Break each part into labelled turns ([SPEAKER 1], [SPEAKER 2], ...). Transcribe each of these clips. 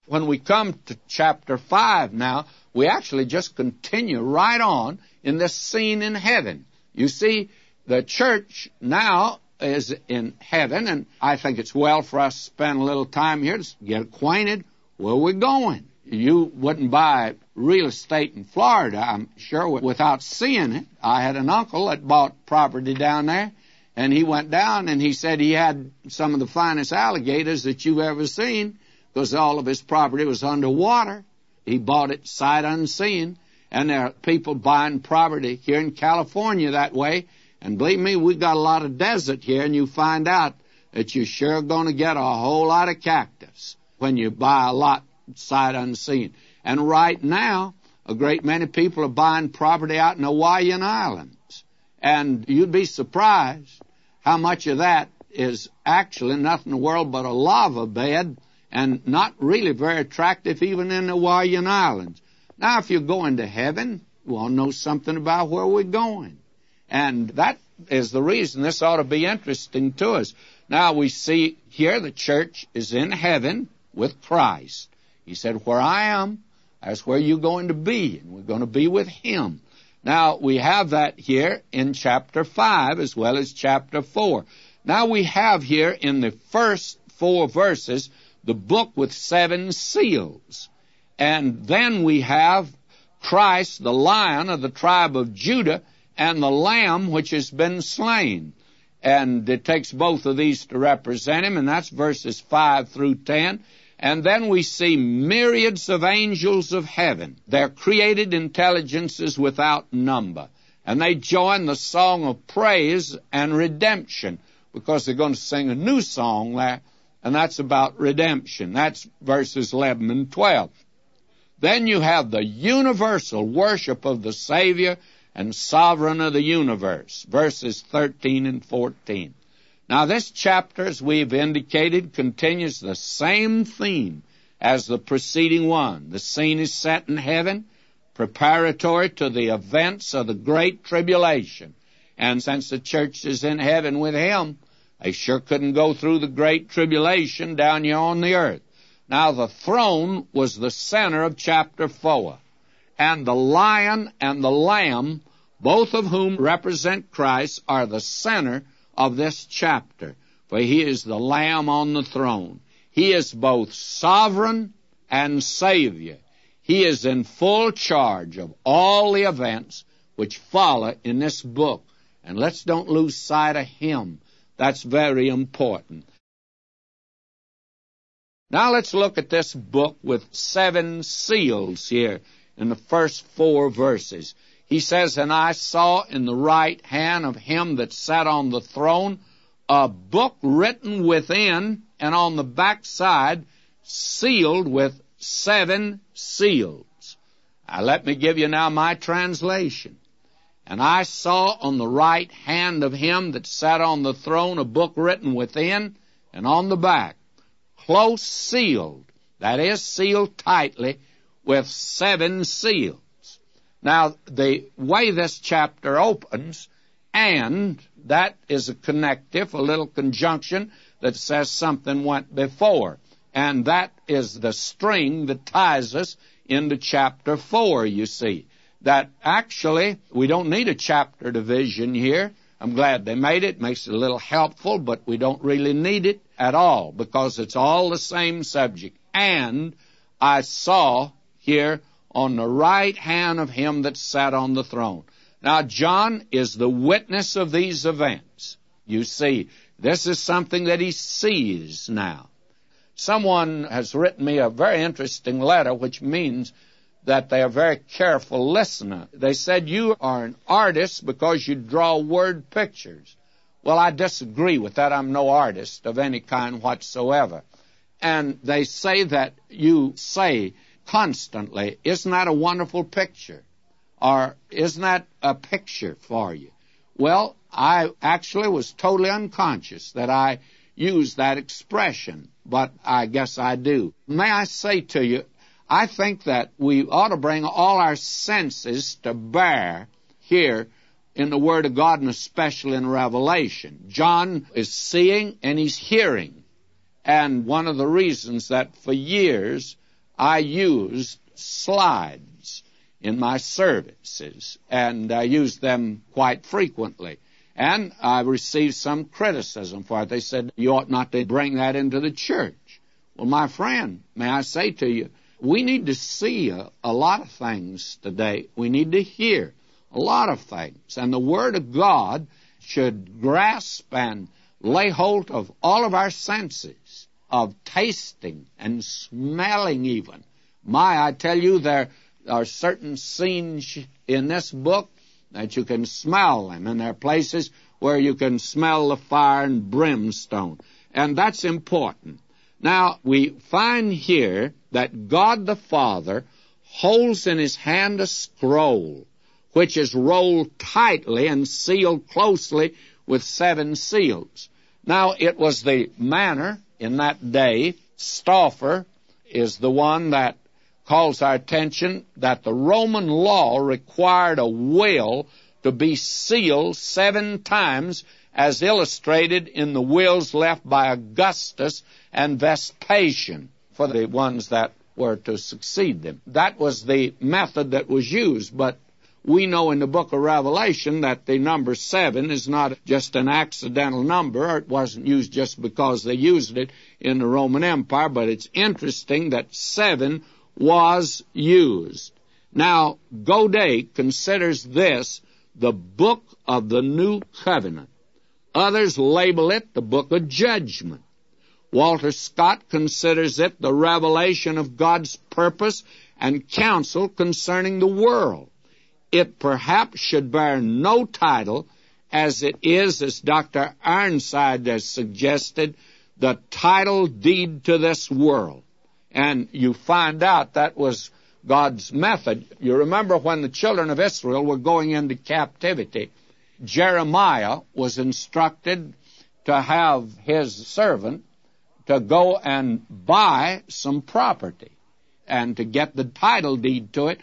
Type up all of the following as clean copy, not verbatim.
[SPEAKER 1] When we come to chapter 5 now, we actually just continue right on in this scene in heaven. You see, the church now is in heaven, and I think it's well for us to spend a little time here to get acquainted where we're going. You wouldn't buy real estate in Florida, I'm sure, without seeing it. I had an uncle that bought property down there, and he went down and he said he had some of the finest alligators that you've ever seen because all of his property was underwater. He bought it sight unseen, and there are people buying property here in California that way. And believe me, we've got a lot of desert here, and you find out that you're sure going to get a whole lot of cactus when you buy a lot sight unseen. And right now, a great many people are buying property out in Hawaiian Islands. And you'd be surprised how much of that is actually nothing in the world but a lava bed and not really very attractive even in the Hawaiian Islands. Now, if you're going to heaven, we'll know something about where we're going. And that is the reason this ought to be interesting to us. Now, we see here the church is in heaven with Christ. He said, where I am, that's where you're going to be, and we're going to be with Him. Now, we have that here in chapter 5 as well as chapter 4. Now, we have here in the first 4 verses the book with 7 seals. And then we have Christ, the Lion of the tribe of Judah, and the Lamb which has been slain. And it takes both of these to represent Him, and that's verses 5 through 10. And then we see myriads of angels of heaven. They're created intelligences without number. And they join the song of praise and redemption, because they're going to sing a new song there, and that's about redemption. That's verses 11 and 12. Then you have the universal worship of the Savior and Sovereign of the universe, verses 13 and 14. Now, this chapter, as we've indicated, continues the same theme as the preceding one. The scene is set in heaven, preparatory to the events of the Great Tribulation. And since the church is in heaven with Him, they sure couldn't go through the Great Tribulation down here on the earth. Now, the throne was the center of chapter 4. And the Lion and the Lamb, both of whom represent Christ, are the center of this chapter, for He is the Lamb on the throne. He is both sovereign and Savior. He is in full charge of all the events which follow in this book. And let's don't lose sight of Him. That's very important. Now let's look at this book with 7 seals here in the first 4 verses. He says, and I saw in the right hand of Him that sat on the throne a book written within and on the backside, sealed with 7 seals. Now let me give you now my translation. And I saw on the right hand of Him that sat on the throne a book written within and on the back, close sealed, that is, sealed tightly, with 7 seals. Now, the way this chapter opens, and that is a connective, a little conjunction that says something went before. And that is the string that ties us into chapter 4, you see. That actually, we don't need a chapter division here. I'm glad they made it. It makes it a little helpful, but we don't really need it at all, because it's all the same subject. And I saw here on the right hand of Him that sat on the throne. Now, John is the witness of these events. You see, this is something that he sees now. Someone has written me a very interesting letter, which means that they are a very careful listener. They said, you are an artist because you draw word pictures. Well, I disagree with that. I'm no artist of any kind whatsoever. And they say that you say constantly, isn't that a wonderful picture? Or isn't that a picture for you? Well, I actually was totally unconscious that I used that expression, but I guess I do. May I say to you, I think that we ought to bring all our senses to bear here in the Word of God, and especially in Revelation. John is seeing and he's hearing. And one of the reasons that for years I used slides in my services, and I used them quite frequently. And I received some criticism for it. They said, you ought not to bring that into the church. Well, my friend, may I say to you, we need to see a lot of things today. We need to hear a lot of things. And the Word of God should grasp and lay hold of all of our senses, of tasting and smelling even. I tell you, there are certain scenes in this book that you can smell them, and there are places where you can smell the fire and brimstone, and that's important. Now, we find here that God the Father holds in His hand a scroll, which is rolled tightly and sealed closely with 7 seals. Now, it was the manner in that day. Stauffer is the one that calls our attention that the Roman law required a will to be sealed 7 times, as illustrated in the wills left by Augustus and Vespasian for the ones that were to succeed them. That was the method that was used, but we know in the book of Revelation that the number 7 is not just an accidental number, or it wasn't used just because they used it in the Roman Empire, but it's interesting that 7 was used. Now, Godet considers this the book of the New Covenant. Others label it the book of judgment. Walter Scott considers it the revelation of God's purpose and counsel concerning the world. It perhaps should bear no title, as it is, as Dr. Ironside has suggested, the title deed to this world. And you find out that was God's method. You remember when the children of Israel were going into captivity, Jeremiah was instructed to have his servant to go and buy some property and to get the title deed to it,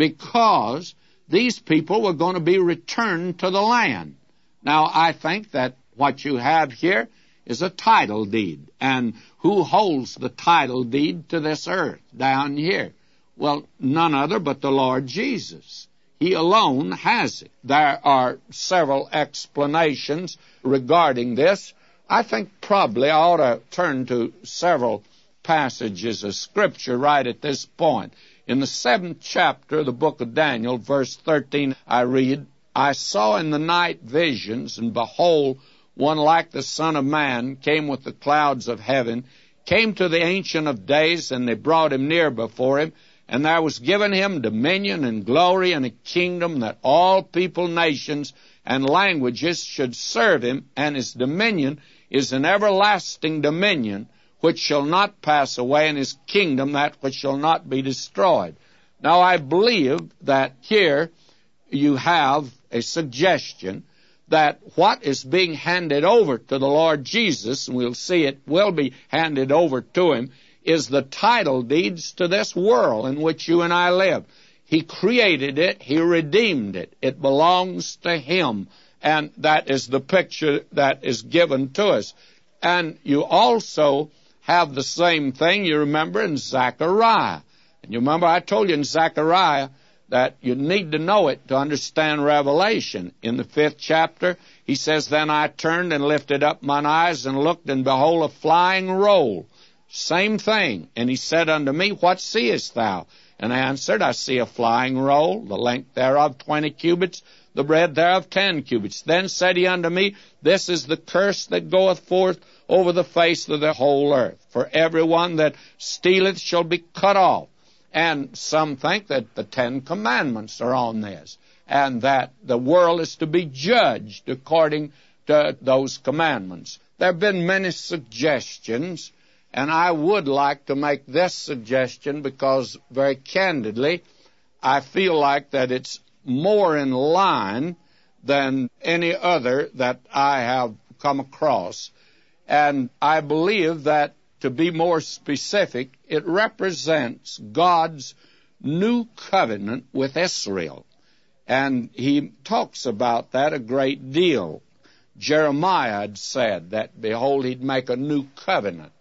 [SPEAKER 1] because these people were going to be returned to the land. Now, I think that what you have here is a title deed. And who holds the title deed to this earth down here? Well, none other but the Lord Jesus. He alone has it. There are several explanations regarding this. I think probably I ought to turn to several passages of Scripture right at this point. In the 7th chapter of the book of Daniel, verse 13, I read, I saw in the night visions, and behold, one like the Son of Man came with the clouds of heaven, came to the Ancient of Days, and they brought him near before him, and there was given him dominion and glory and a kingdom, that all people, nations, and languages should serve him, and his dominion is an everlasting dominion, which shall not pass away, and his kingdom that which shall not be destroyed. Now, I believe that here you have a suggestion that what is being handed over to the Lord Jesus, and we'll see it will be handed over to him, is the title deeds to this world in which you and I live. He created it. He redeemed it. It belongs to him. And that is the picture that is given to us. And you also have the same thing, you remember, in Zechariah. And you remember I told you in Zechariah that you need to know it to understand Revelation. In the 5th chapter, he says, Then I turned and lifted up mine eyes and looked, and behold, a flying roll. Same thing. And he said unto me, What seest thou? And I answered, I see a flying roll, the length thereof 20 cubits, the breadth thereof 10 cubits. Then said he unto me, This is the curse that goeth forth over the face of the whole earth. For every one that stealeth shall be cut off. And some think that the 10 Commandments are on this, and that the world is to be judged according to those commandments. There have been many suggestions, and I would like to make this suggestion because, very candidly, I feel like that it's more in line than any other that I have come across. And I believe that, to be more specific, it represents God's new covenant with Israel. And he talks about that a great deal. Jeremiah had said that, behold, he'd make a new covenant.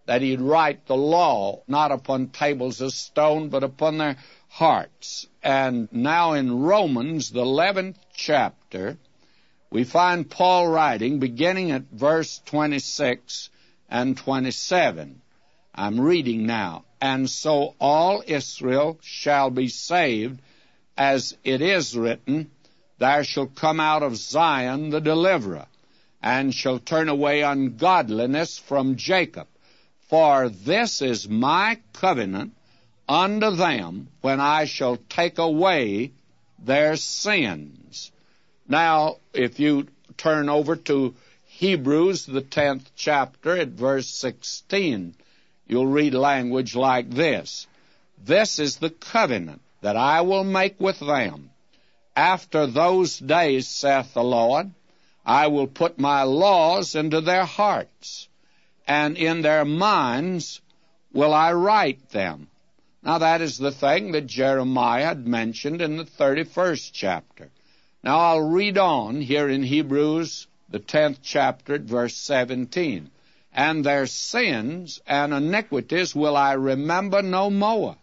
[SPEAKER 1] that he'd write the law, not upon tables of stone, but upon their hearts. And now in Romans, the 11th chapter, we find Paul writing, beginning at verse 26 and 27. I'm reading now. And so all Israel shall be saved, as it is written, there shall come out of Zion the deliverer, and shall turn away ungodliness from Jacob. For this is my covenant unto them, when I shall take away their sins. Now, if you turn over to Hebrews, the 10th chapter, at verse 16, you'll read language like this. This is the covenant that I will make with them. After those days, saith the Lord, I will put my laws into their hearts, and in their minds will I write them. Now that is the thing that Jeremiah had mentioned in the 31st chapter. Now I'll read on here in Hebrews, the 10th chapter, at verse 17. And their sins and iniquities will I remember no more.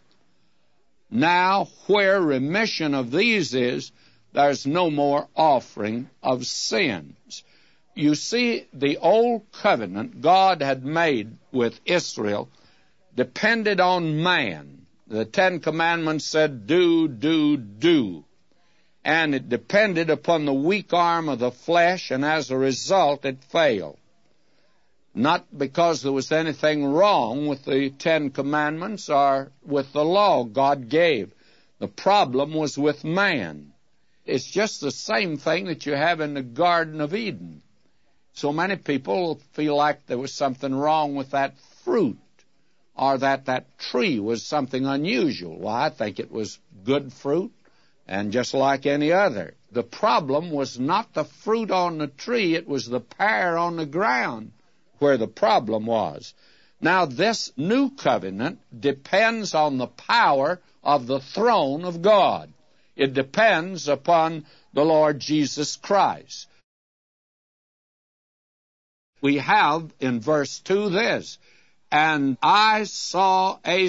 [SPEAKER 1] Now where remission of these is, there's no more offering of sins. You see, the old covenant God had made with Israel depended on man. The Ten Commandments said, do, do, do. And it depended upon the weak arm of the flesh, and as a result it failed. Not because there was anything wrong with the Ten Commandments or with the law God gave. The problem was with man. It's just the same thing that you have in the Garden of Eden. So many people feel like there was something wrong with that fruit, or that tree was something unusual. Well, I think it was good fruit, and just like any other. The problem was not the fruit on the tree, it was the pear on the ground where the problem was. Now, this new covenant depends on the power of the throne of God. It depends upon the Lord Jesus Christ. We have in verse 2 this, and I saw a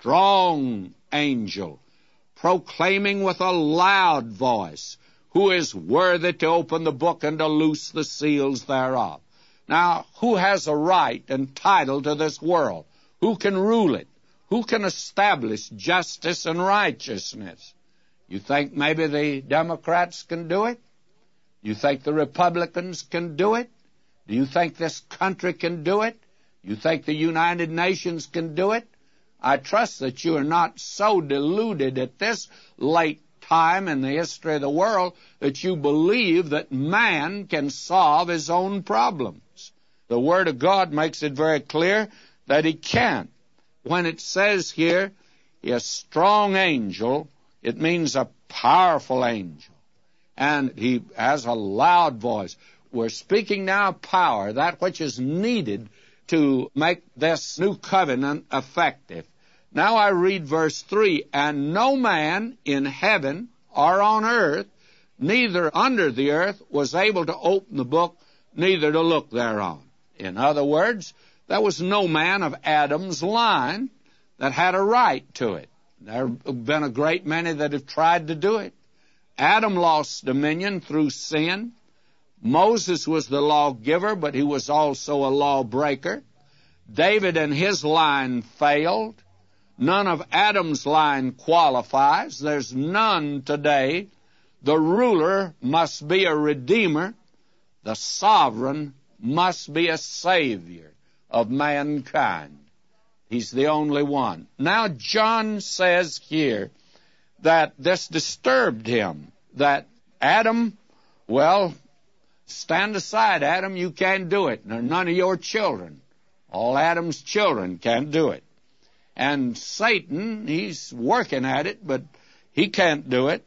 [SPEAKER 1] strong angel proclaiming with a loud voice, who is worthy to open the book and to loose the seals thereof. Now, who has a right and title to this world? Who can rule it? Who can establish justice and righteousness? You think maybe the Democrats can do it? You think the Republicans can do it? Do you think this country can do it? You think the United Nations can do it? I trust that you are not so deluded at this late time in the history of the world that you believe that man can solve his own problems. The Word of God makes it very clear that he can't. When it says here, a strong angel, it means a powerful angel. And he has a loud voice. We're speaking now of power, that which is needed to make this new covenant effective. Now I read verse 3, and no man in heaven or on earth, neither under the earth, was able to open the book, neither to look thereon. In other words, there was no man of Adam's line that had a right to it. There have been a great many that have tried to do it. Adam lost dominion through sin. Moses was the lawgiver, but he was also a lawbreaker. David and his line failed. None of Adam's line qualifies. There's none today. The ruler must be a redeemer. The sovereign must be a savior of mankind. He's the only one. Now, John says here that this disturbed him, that Adam, well, stand aside, Adam, you can't do it. None of your children. All Adam's children can't do it. And Satan, he's working at it, but he can't do it.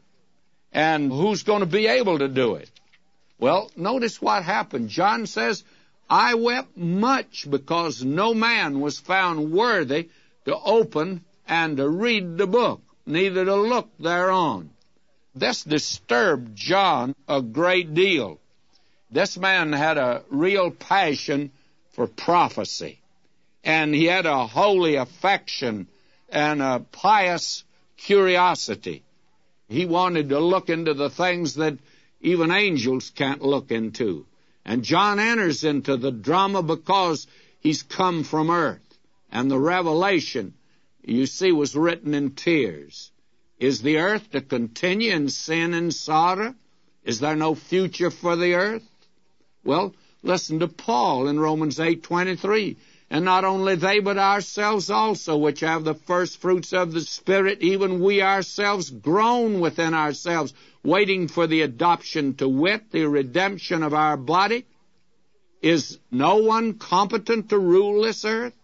[SPEAKER 1] And who's going to be able to do it? Well, notice what happened. John says, I wept much because no man was found worthy to open and to read the book, neither to look thereon. This disturbed John a great deal. This man had a real passion for prophecy. and he had a holy affection and a pious curiosity. He wanted to look into the things that even angels can't look into. And John enters into the drama because he's come from earth. And the revelation, you see, was written in tears. Is the earth to continue in sin and sorrow? Is there no future for the earth? Well, listen to Paul in Romans 8:23. And not only they, but ourselves also, which have the first fruits of the Spirit, even we ourselves groan within ourselves, waiting for the adoption, to wit, the redemption of our body. Is no one competent to rule this earth?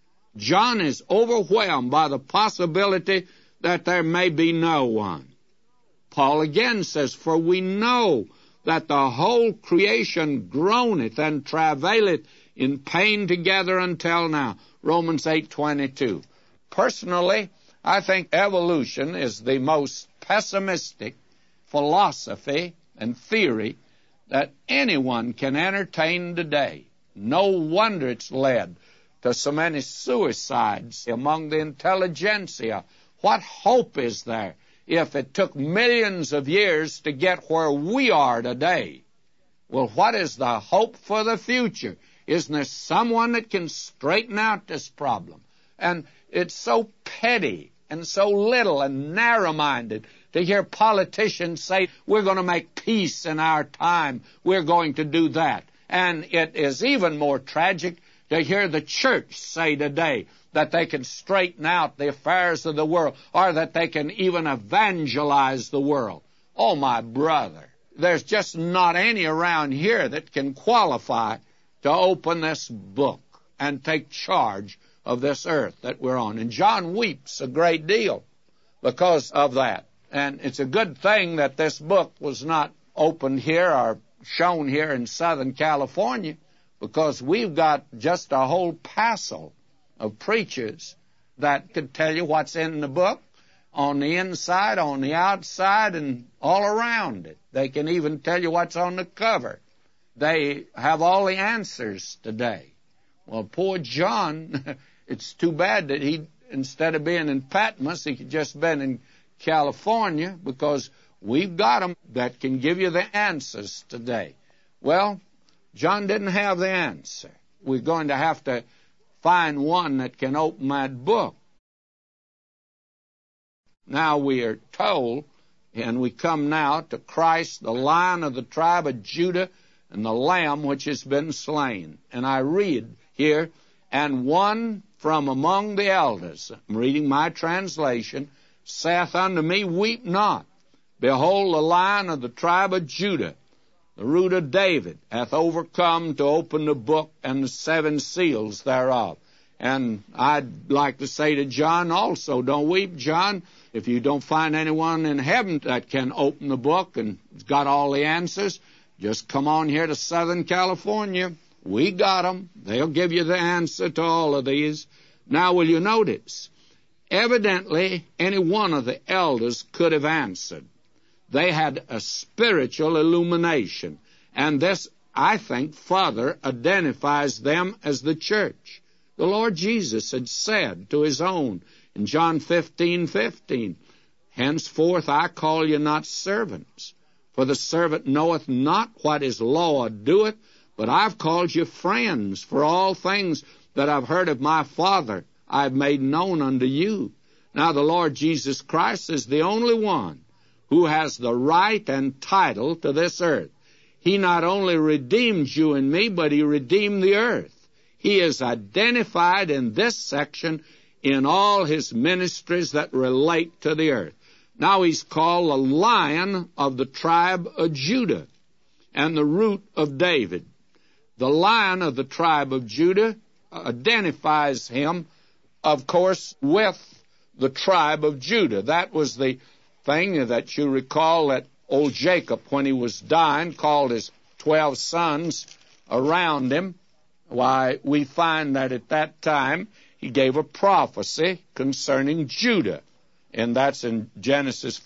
[SPEAKER 1] John is overwhelmed by the possibility that there may be no one. Paul again says, for we know that the whole creation groaneth and travaileth in pain together until now. Romans 8:22. Personally, I think evolution is the most pessimistic philosophy and theory that anyone can entertain today. No wonder it's led to so many suicides among the intelligentsia. What hope is there if it took millions of years to get where we are today? Well, what is the hope for the future? Isn't there someone that can straighten out this problem? And it's so petty and so little and narrow-minded to hear politicians say, we're going to make peace in our time, we're going to do that. And it is even more tragic to hear the church say today that they can straighten out the affairs of the world, or that they can even evangelize the world. Oh, my brother, there's just not any around here that can qualify to open this book and take charge of this earth that we're on. And John weeps a great deal because of that. And it's a good thing that this book was not opened here or shown here in Southern California, because we've got just a whole passel of preachers that could tell you what's in the book on the inside, on the outside, and all around it. They can even tell you what's on the cover. They have all the answers today. Well, poor John, it's too bad that he, instead of being in Patmos, he could just been in California, because we've got them that can give you the answers today. Well, John didn't have the answer. We're going to have to find one that can open that book. Now we are told, and we come now to Christ, the Lion of the tribe of Judah, and the Lamb which has been slain. And I read here, and one from among the elders, I'm reading my translation, saith unto me, weep not. Behold, the Lion of the tribe of Judah, the root of David, hath overcome to open the book and the seven seals thereof. And I'd like to say to John also, don't weep, John. If you don't find anyone in heaven that can open the book and got all the answers, just come on here to Southern California. We got them. They'll give you the answer to all of these. Now, will you notice? Evidently, any one of the elders could have answered. They had a spiritual illumination. And this, I think, further identifies them as the church. The Lord Jesus had said to his own in John 15:15, henceforth I call you not servants, for the servant knoweth not what his Lord doeth, but I've called you friends, for all things that I've heard of my Father I've made known unto you. Now the Lord Jesus Christ is the only one who has the right and title to this earth. He not only redeemed you and me, but he redeemed the earth. He is identified in this section in all his ministries that relate to the earth. Now he's called the Lion of the tribe of Judah and the root of David. The Lion of the tribe of Judah identifies him, of course, with the tribe of Judah. That was the thing that you recall that old Jacob, when he was dying, called his 12 sons around him. Why, we find that at that time he gave a prophecy concerning Judah, and that's in Genesis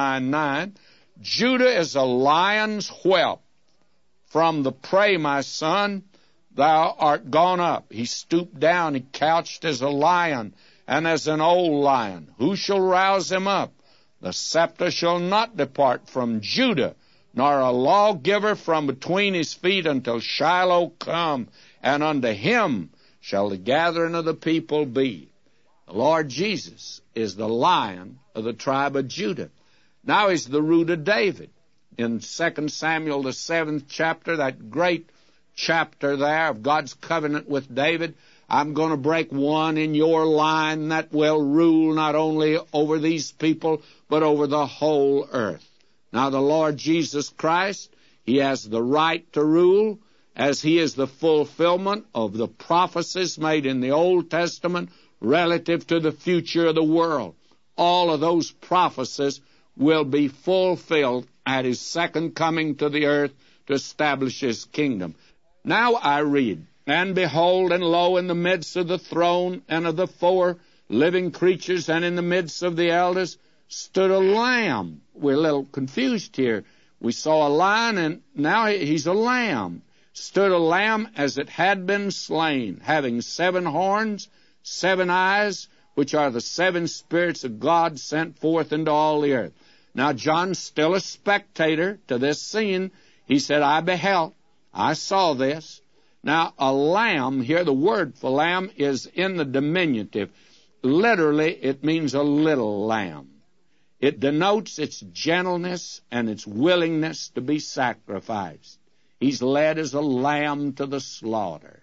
[SPEAKER 1] 49:9. Judah is a lion's whelp. From the prey, my son, thou art gone up. He stooped down, he couched as a lion, and as an old lion. Who shall rouse him up? The scepter shall not depart from Judah, nor a lawgiver from between his feet until Shiloh come, and unto him shall the gathering of the people be. The Lord Jesus is the Lion of the tribe of Judah. Now he's the root of David. In 2 Samuel, the 7th chapter, that great chapter there of God's covenant with David, I'm going to break one in your line that will rule not only over these people, but over the whole earth. Now the Lord Jesus Christ, he has the right to rule, as he is the fulfillment of the prophecies made in the Old Testament relative to the future of the world. All of those prophecies will be fulfilled at his second coming to the earth to establish his kingdom. Now I read, and behold, and lo, in the midst of the throne and of the 4 living creatures, and in the midst of the elders, stood a lamb. We're a little confused here. We saw a lion, and now he's a lamb. Stood a lamb as it had been slain, having 7 horns, 7 eyes, which are the 7 spirits of God sent forth into all the earth. Now John's still a spectator to this scene. He said, I beheld, I saw this. Now a lamb, here the word for lamb is in the diminutive. Literally, it means a little lamb. It denotes its gentleness and its willingness to be sacrificed. He's led as a lamb to the slaughter.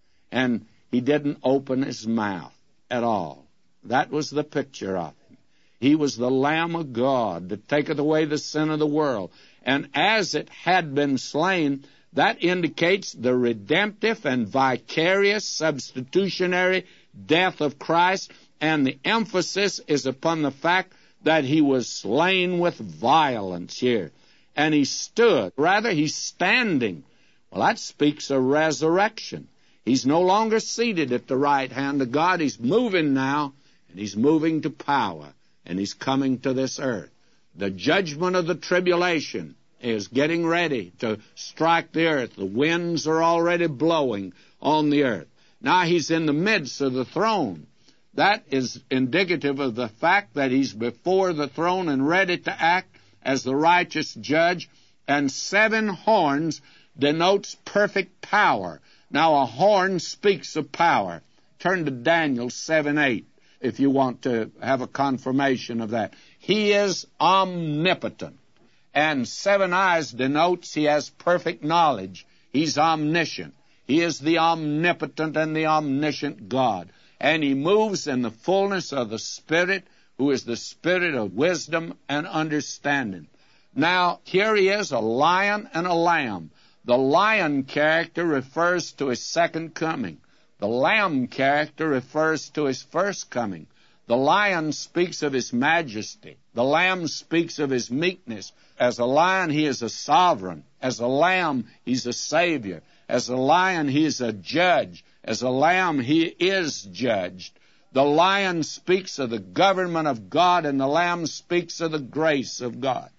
[SPEAKER 1] And he didn't open his mouth at all. That was the picture of him. He was the Lamb of God that taketh away the sin of the world. And as it had been slain, that indicates the redemptive and vicarious substitutionary death of Christ, and the emphasis is upon the fact that he was slain with violence here. And he stood, rather he's standing. Well, that speaks of resurrection. He's no longer seated at the right hand of God. He's moving now, and he's moving to power, and he's coming to this earth. The judgment of the tribulation is getting ready to strike the earth. The winds are already blowing on the earth. Now he's in the midst of the throne. That is indicative of the fact that he's before the throne and ready to act as the righteous judge. And 7 horns denotes perfect power. Now a horn speaks of power. Turn to Daniel 7:8 if you want to have a confirmation of that. He is omnipotent. And 7 eyes denotes he has perfect knowledge. He's omniscient. He is the omnipotent and the omniscient God. And he moves in the fullness of the Spirit, who is the Spirit of wisdom and understanding. Now, here he is, a lion and a lamb. The lion character refers to his second coming. The lamb character refers to his first coming. The lion speaks of his majesty. The lamb speaks of his meekness. As a lion, he is a sovereign. As a lamb, he's a savior. As a lion, he is a judge. As a lamb, he is judged. The lion speaks of the government of God, and the lamb speaks of the grace of God.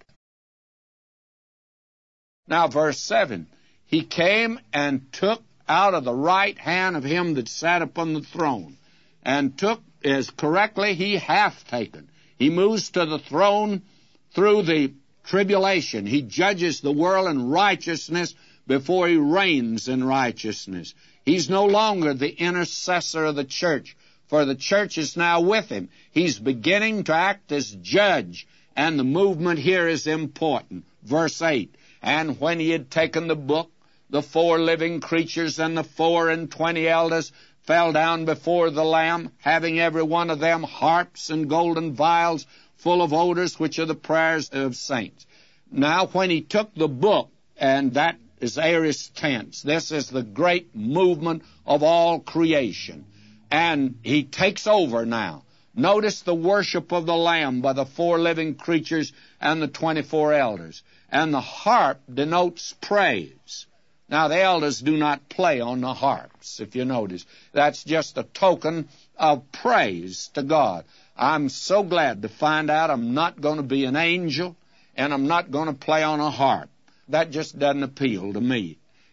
[SPEAKER 1] Now, verse 7. He came and took out of the right hand of him that sat upon the throne, and took as correctly he hath taken. He moves to the throne through the tribulation. He judges the world in righteousness before he reigns in righteousness. He's no longer the intercessor of the church, for the church is now with him. He's beginning to act as judge, and the movement here is important. Verse 8, and when he had taken the book, the 4 living creatures and the 24 elders fell down before the Lamb, having every one of them harps and golden vials full of odors, which are the prayers of saints. Now, when he took the book, and that is aorist tense, this is the great movement of all creation, and he takes over now. Notice the worship of the Lamb by the 4 living creatures and the 24 elders. And the harp denotes praise. Now, the elders do not play on the harps, if you notice. That's just a token of praise to God. I'm so glad to find out I'm not going to be an angel, and I'm not going to play on a harp. That just doesn't appeal to me.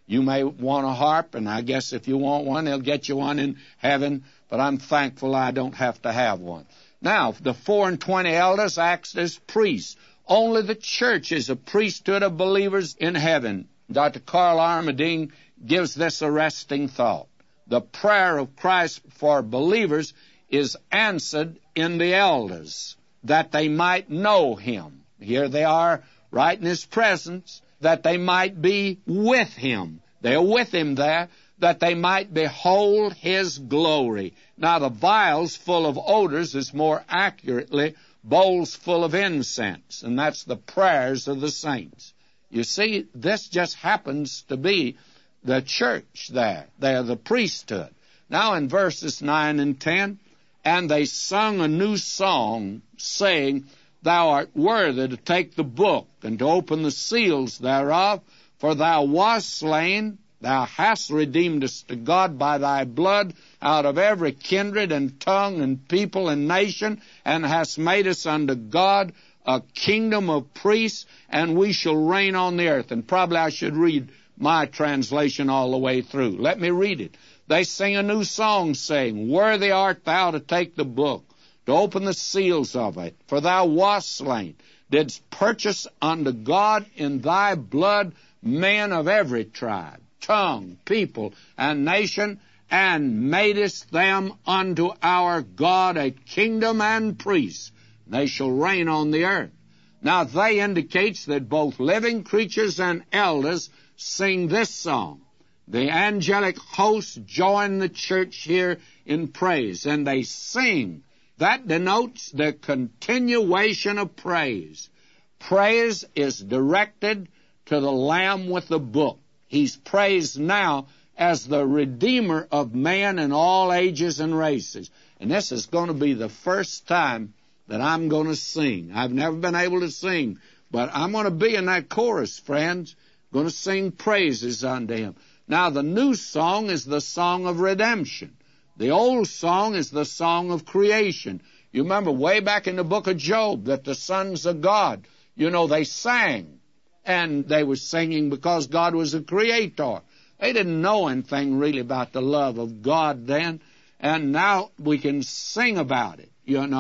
[SPEAKER 1] You may want a harp, and I guess if you want one, they'll get you one in heaven, but I'm thankful I don't have to have one. Now, the 24 elders act as priests. Only the church is a priesthood of believers in heaven. Dr. Carl Armadine gives this arresting thought. The prayer of Christ for believers is answered in the elders, that they might know Him. Here they are, right in His presence, that they might be with Him. They are with Him there, that they might behold His glory. Now, the vials full of odors is more accurately bowls full of incense, and that's the prayers of the saints. You see, this just happens to be the church there. They are the priesthood. Now, in verses 9 and 10, and they sung a new song, saying, Thou art worthy to take the book and to open the seals thereof, for thou wast slain, thou hast redeemed us to God by thy blood out of every kindred and tongue and people and nation, and hast made us unto God a kingdom of priests, and we shall reign on the earth. And probably I should read my translation all the way through. Let me read it. They sing a new song, saying, Worthy art thou to take the book, to open the seals of it, for thou wast slain, didst purchase unto God in thy blood men of every tribe, tongue, people, and nation, and madest them unto our God a kingdom and priests. They shall reign on the earth. Now, they indicates that both living creatures and elders sing this song. The angelic hosts join the church here in praise, and they sing. That denotes the continuation of praise. Praise is directed to the Lamb with the book. He's praised now as the Redeemer of man in all ages and races. And this is going to be the first time that I'm going to sing. I've never been able to sing, but I'm going to be in that chorus, friends. I'm going to sing praises unto Him. Now, the new song is the song of redemption. The old song is the song of creation. You remember way back in the book of Job that the sons of God, they sang. And they were singing because God was a creator. They didn't know anything really about the love of God then. And now we can sing about it,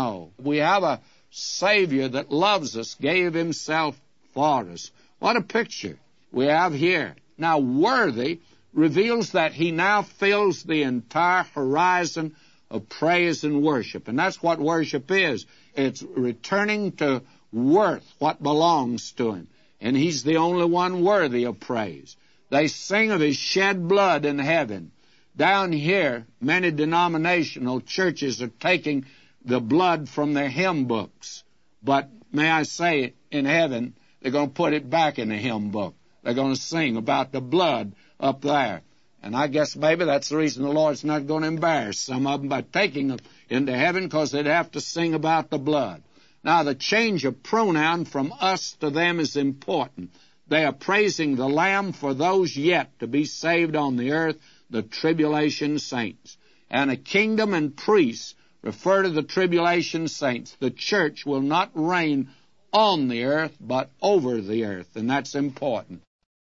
[SPEAKER 1] We have a Savior that loves us, gave Himself for us. What a picture we have here. Now, worthy reveals that He now fills the entire horizon of praise and worship. And that's what worship is. It's returning to worth what belongs to Him. And He's the only one worthy of praise. They sing of His shed blood in heaven. Down here, many denominational churches are taking the blood from their hymn books. But may I say, in heaven, they're going to put it back in the hymn book. They're going to sing about the blood up there. And I guess maybe that's the reason the Lord's not going to embarrass some of them by taking them into heaven, because they'd have to sing about the blood. Now, the change of pronoun from us to them is important. They are praising the Lamb for those yet to be saved on the earth, the tribulation saints. And a kingdom and priests refer to the tribulation saints. The church will not reign on the earth, but over the earth, and that's important.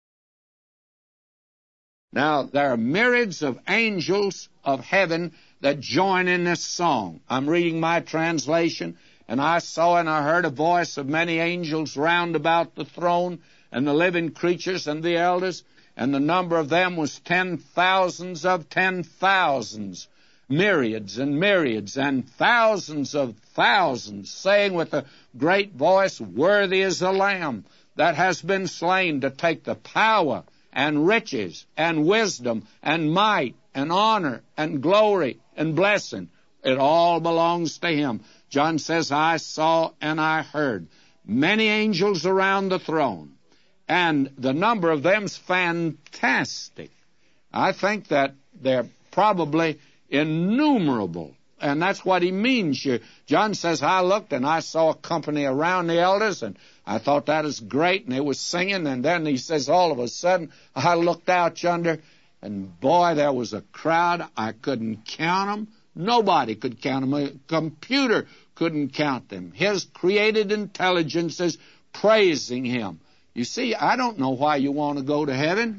[SPEAKER 1] Now, there are myriads of angels of heaven that join in this song. I'm reading my translation, and I saw and I heard a voice of many angels round about the throne, and the living creatures and the elders, and the number of them was 10,000s of 10,000s, myriads and myriads, and thousands of thousands, saying with a great voice, Worthy is the Lamb that has been slain to take the power and riches and wisdom and might and honor and glory and blessing. It all belongs to Him. John says, I saw and I heard many angels around the throne, and the number of them's fantastic. I think that they're probably innumerable, and that's what he means here. John says, I looked and I saw a company around the elders, and I thought that was great, and they were singing, and then he says, all of a sudden, I looked out yonder, and boy, there was a crowd. I couldn't count them. Nobody could count them. A computer couldn't count them. His created intelligence is praising Him. You see, I don't know why you want to go to heaven.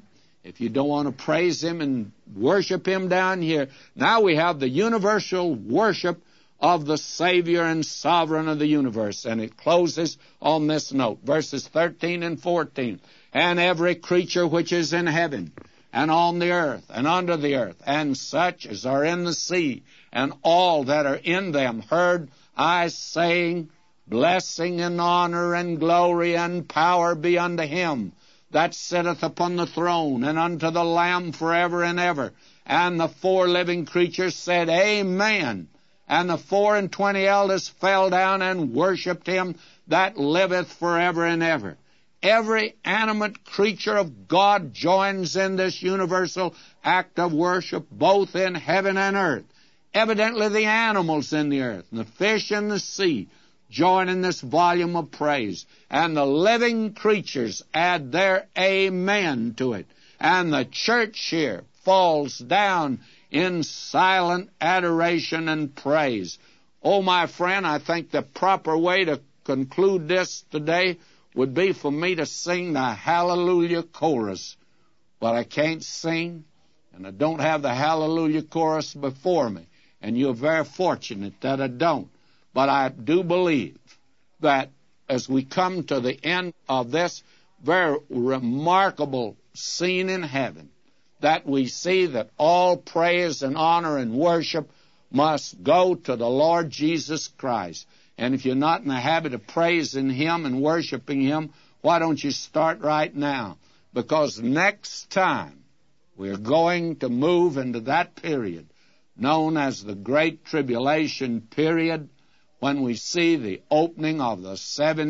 [SPEAKER 1] If you don't want to praise Him and worship Him down here, now we have the universal worship of the Savior and Sovereign of the universe. And it closes on this note, verses 13 and 14. And every creature which is in heaven, and on the earth, and under the earth, and such as are in the sea, and all that are in them, heard I saying, blessing and honor and glory and power be unto Him that sitteth upon the throne, and unto the Lamb forever and ever. And the 4 living creatures said, Amen. And the 24 elders fell down and worshipped Him that liveth forever and ever. Every animate creature of God joins in this universal act of worship, both in heaven and earth. Evidently the animals in the earth, and the fish in the sea, join in this volume of praise. And the living creatures add their amen to it. And the church here falls down in silent adoration and praise. Oh, my friend, I think the proper way to conclude this today would be for me to sing the Hallelujah chorus. But I can't sing, and I don't have the Hallelujah chorus before me. And you're very fortunate that I don't. But I do believe that as we come to the end of this very remarkable scene in heaven, that we see that all praise and honor and worship must go to the Lord Jesus Christ. And if you're not in the habit of praising Him and worshiping Him, why don't you start right now? Because next time we're going to move into that period known as the Great Tribulation period, when we see the opening of the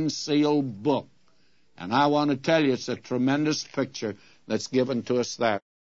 [SPEAKER 1] 7-sealed book. And I want to tell you, it's a tremendous picture that's given to us there.